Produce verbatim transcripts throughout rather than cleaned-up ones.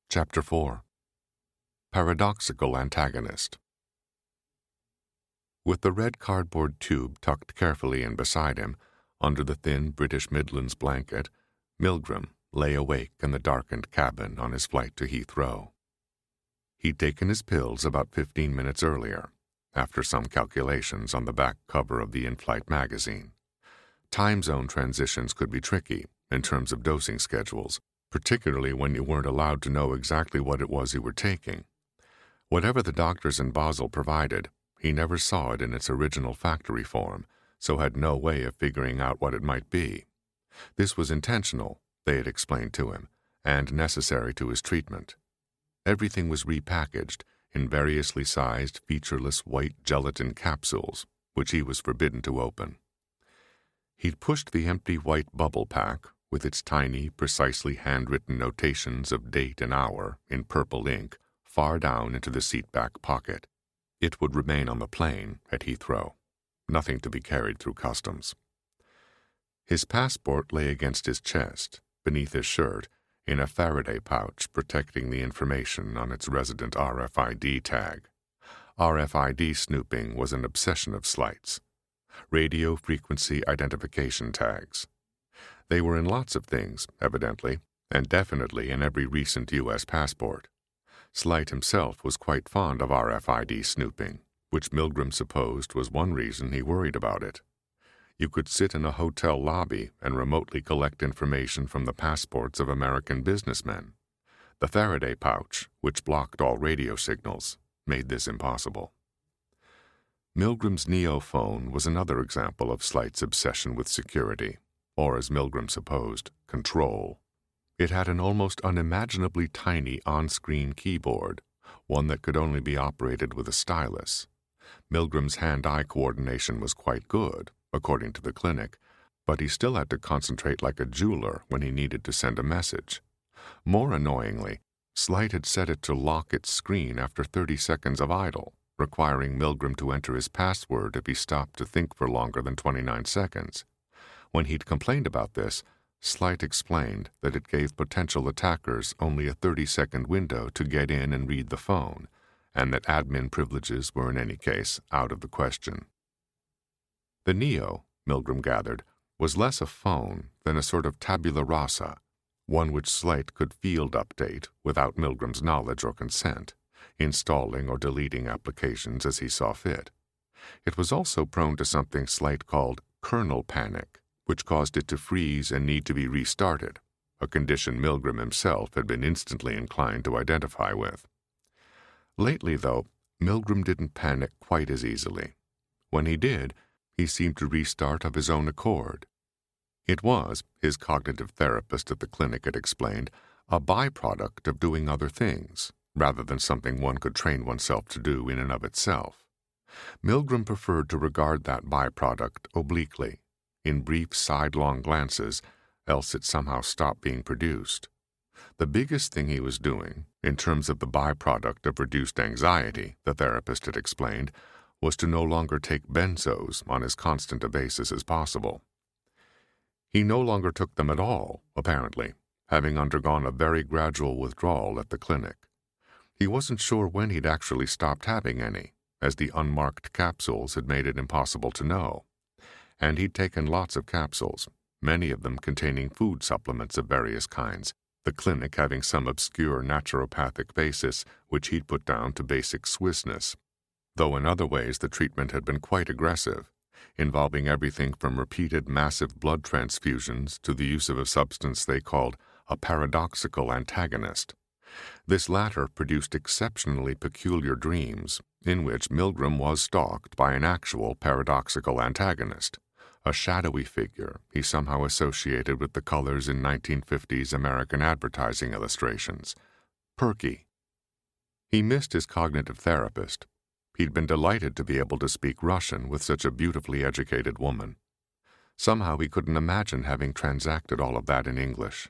Chapter four. Paradoxical Antagonist. With the red cardboard tube tucked carefully in beside him, under the thin British Midlands blanket, Milgram lay awake in the darkened cabin on his flight to Heathrow. He'd taken his pills about fifteen minutes earlier, after some calculations on the back cover of the in-flight magazine. Time zone transitions could be tricky in terms of dosing schedules, particularly when you weren't allowed to know exactly what it was you were taking. Whatever the doctors in Basel provided, he never saw it in its original factory form, so had no way of figuring out what it might be. This was intentional, they had explained to him, and necessary to his treatment. Everything was repackaged in variously sized, featureless white gelatin capsules, which he was forbidden to open. He'd pushed the empty white bubble pack, with its tiny, precisely handwritten notations of date and hour in purple ink, far down into the seat-back pocket. It would remain on the plane at Heathrow, nothing to be carried through customs. His passport lay against his chest, beneath his shirt, in a Faraday pouch protecting the information on its resident R F I D tag. R F I D snooping was an obsession of Slight's. Radio frequency identification tags. They were in lots of things, evidently, and definitely in every recent U S passport. Slight himself was quite fond of R F I D snooping, which Milgram supposed was one reason he worried about it. You could sit in a hotel lobby and remotely collect information from the passports of American businessmen. The Faraday pouch, which blocked all radio signals, made this impossible. Milgram's Neo phone was another example of Slight's obsession with security, or as Milgram supposed, control. It had an almost unimaginably tiny on-screen keyboard, one that could only be operated with a stylus. Milgram's hand-eye coordination was quite good, according to the clinic, but he still had to concentrate like a jeweler when he needed to send a message. More annoyingly, Slight had set it to lock its screen after thirty seconds of idle, requiring Milgram to enter his password if he stopped to think for longer than twenty-nine seconds. When he'd complained about this, Slight explained that it gave potential attackers only a thirty-second window to get in and read the phone, and that admin privileges were in any case out of the question. The Neo, Milgram gathered, was less a phone than a sort of tabula rasa, one which Slight could field update without Milgram's knowledge or consent, installing or deleting applications as he saw fit. It was also prone to something Slight called kernel panic, which caused it to freeze and need to be restarted, a condition Milgram himself had been instantly inclined to identify with. Lately, though, Milgram didn't panic quite as easily. When he did, he seemed to restart of his own accord. It was, his cognitive therapist at the clinic had explained, a byproduct of doing other things, rather than something one could train oneself to do in and of itself. Milgram preferred to regard that byproduct obliquely, in brief sidelong glances, else it somehow stopped being produced. The biggest thing he was doing, in terms of the byproduct of reduced anxiety, the therapist had explained, was to no longer take benzos on as constant a basis as possible. He no longer took them at all, apparently, having undergone a very gradual withdrawal at the clinic. He wasn't sure when he'd actually stopped having any, as the unmarked capsules had made it impossible to know. And he'd taken lots of capsules, many of them containing food supplements of various kinds, the clinic having some obscure naturopathic basis which he'd put down to basic Swissness, though in other ways the treatment had been quite aggressive, involving everything from repeated massive blood transfusions to the use of a substance they called a paradoxical antagonist. This latter produced exceptionally peculiar dreams, in which Milgram was stalked by an actual paradoxical antagonist, a shadowy figure he somehow associated with the colors in nineteen fifties American advertising illustrations. Perky. He missed his cognitive therapist. He'd been delighted to be able to speak Russian with such a beautifully educated woman. Somehow he couldn't imagine having transacted all of that in English.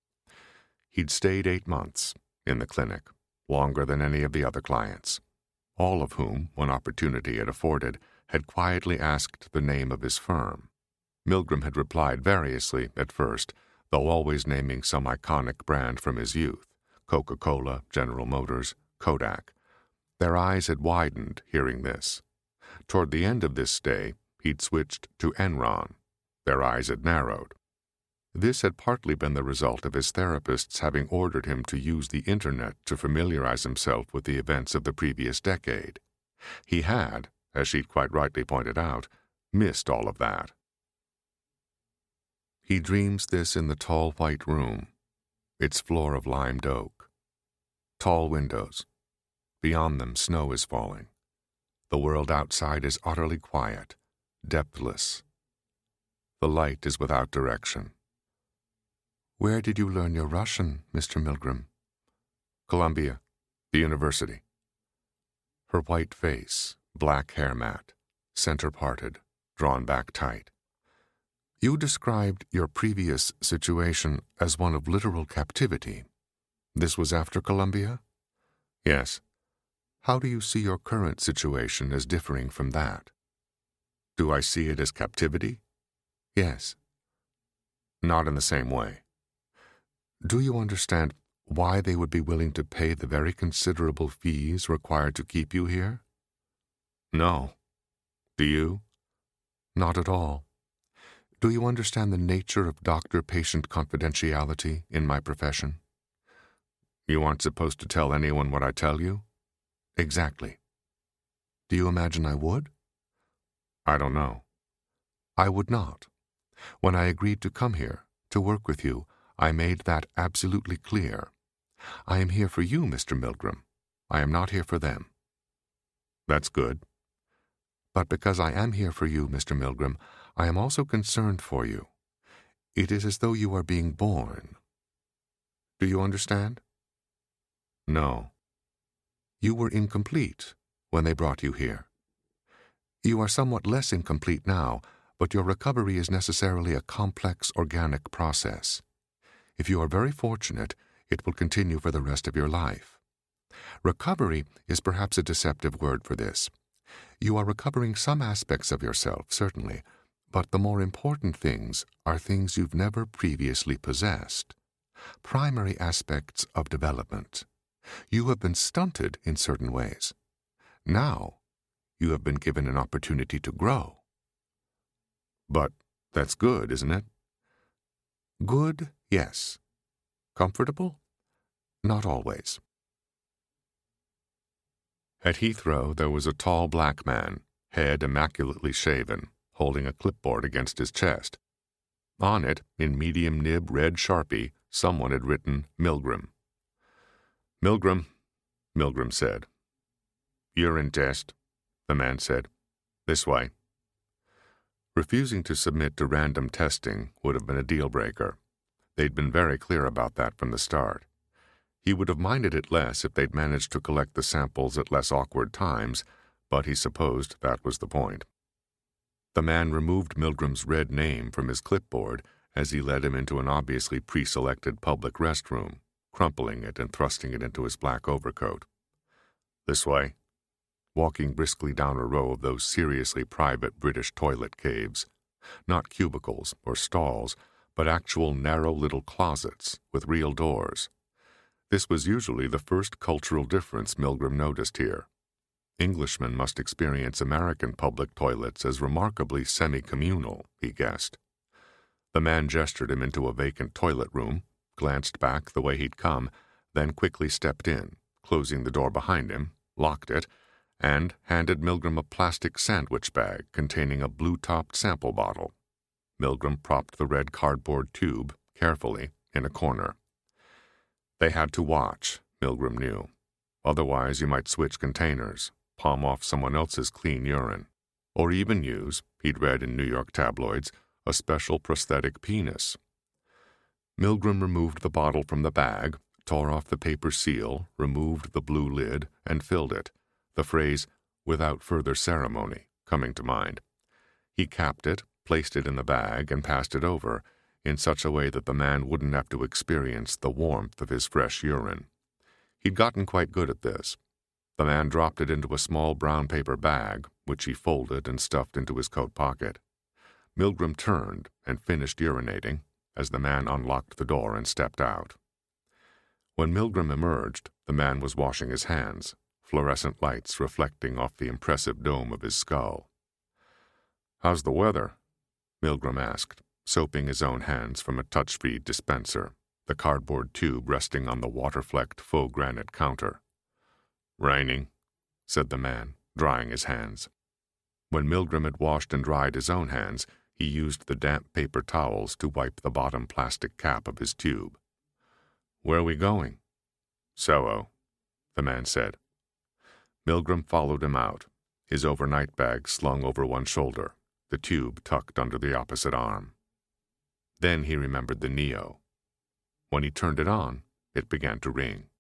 He'd stayed eight months in the clinic, longer than any of the other clients, all of whom, when opportunity had afforded, had quietly asked the name of his firm. Milgram had replied variously at first, though always naming some iconic brand from his youth, Coca-Cola, General Motors, Kodak. Their eyes had widened hearing this. Toward the end of this stay, he'd switched to Enron. Their eyes had narrowed. This had partly been the result of his therapists having ordered him to use the Internet to familiarize himself with the events of the previous decade. He had, as she'd quite rightly pointed out, missed all of that. He dreams this in the tall white room, its floor of limed oak. Tall windows. Beyond them, snow is falling. The world outside is utterly quiet, depthless. The light is without direction. "Where did you learn your Russian, Mister Milgram?" "Columbia, the university." Her white face, black hair mat, center parted, drawn back tight. "You described your previous situation as one of literal captivity. This was after Columbia?" "Yes." "How do you see your current situation as differing from that?" "Do I see it as captivity?" "Yes." "Not in the same way." "Do you understand why they would be willing to pay the very considerable fees required to keep you here?" "No. Do you?" "Not at all. Do you understand the nature of doctor-patient confidentiality in my profession?" "You aren't supposed to tell anyone what I tell you?" "Exactly. Do you imagine I would?" "I don't know." "I would not. When I agreed to come here, to work with you, I made that absolutely clear. I am here for you, Mister Milgram. I am not here for them." "That's good." "But because I am here for you, Mister Milgram, I am also concerned for you. It is as though you are being born. Do you understand?" "No." "You were incomplete when they brought you here. You are somewhat less incomplete now, but your recovery is necessarily a complex organic process. If you are very fortunate, it will continue for the rest of your life. Recovery is perhaps a deceptive word for this. You are recovering some aspects of yourself, certainly, but the more important things are things you've never previously possessed. Primary aspects of development. You have been stunted in certain ways. Now, you have been given an opportunity to grow." "But that's good, isn't it?" "Good, yes. Comfortable? Not always." At Heathrow there was a tall black man, head immaculately shaven, holding a clipboard against his chest. On it, in medium-nib red Sharpie, someone had written Milgram. "Milgram," Milgram said. "Urine test," the man said. "This way." Refusing to submit to random testing would have been a deal-breaker. They'd been very clear about that from the start. He would have minded it less if they'd managed to collect the samples at less awkward times, but he supposed that was the point. The man removed Milgram's red name from his clipboard as he led him into an obviously pre-selected public restroom, crumpling it and thrusting it into his black overcoat. "This way," walking briskly down a row of those seriously private British toilet caves. Not cubicles or stalls, but actual narrow little closets with real doors. This was usually the first cultural difference Milgram noticed here. Englishmen must experience American public toilets as remarkably semi-communal, he guessed. The man gestured him into a vacant toilet room, glanced back the way he'd come, then quickly stepped in, closing the door behind him, locked it, and handed Milgram a plastic sandwich bag containing a blue-topped sample bottle. Milgram propped the red cardboard tube, carefully, in a corner. They had to watch, Milgram knew. Otherwise you might switch containers, palm off someone else's clean urine, or even use, he'd read in New York tabloids, a special prosthetic penis. Milgram removed the bottle from the bag, tore off the paper seal, removed the blue lid, and filled it, the phrase, "without further ceremony," coming to mind. He capped it, placed it in the bag, and passed it over, in such a way that the man wouldn't have to experience the warmth of his fresh urine. He'd gotten quite good at this. The man dropped it into a small brown paper bag, which he folded and stuffed into his coat pocket. Milgram turned and finished urinating as the man unlocked the door and stepped out. When Milgram emerged, the man was washing his hands, fluorescent lights reflecting off the impressive dome of his skull. "How's the weather?" Milgram asked, soaping his own hands from a touch-free dispenser, the cardboard tube resting on the water-flecked faux granite counter. "Raining," said the man, drying his hands. When Milgram had washed and dried his own hands, he used the damp paper towels to wipe the bottom plastic cap of his tube. "Where are we going?" "Soho," the man said. Milgram followed him out, his overnight bag slung over one shoulder, the tube tucked under the opposite arm. Then he remembered the Neo. When he turned it on, it began to ring.